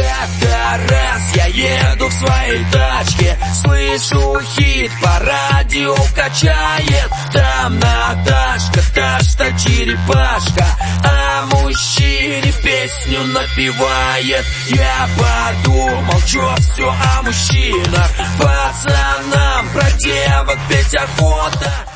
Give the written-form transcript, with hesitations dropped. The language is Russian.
Как-то раз я еду в своей тачке, слышу хит по радио качает. Там Наташка, та черепашка, а мужчине песню напевает. Я подумал, чё все о мужчинах, пацанам про девок петь охота.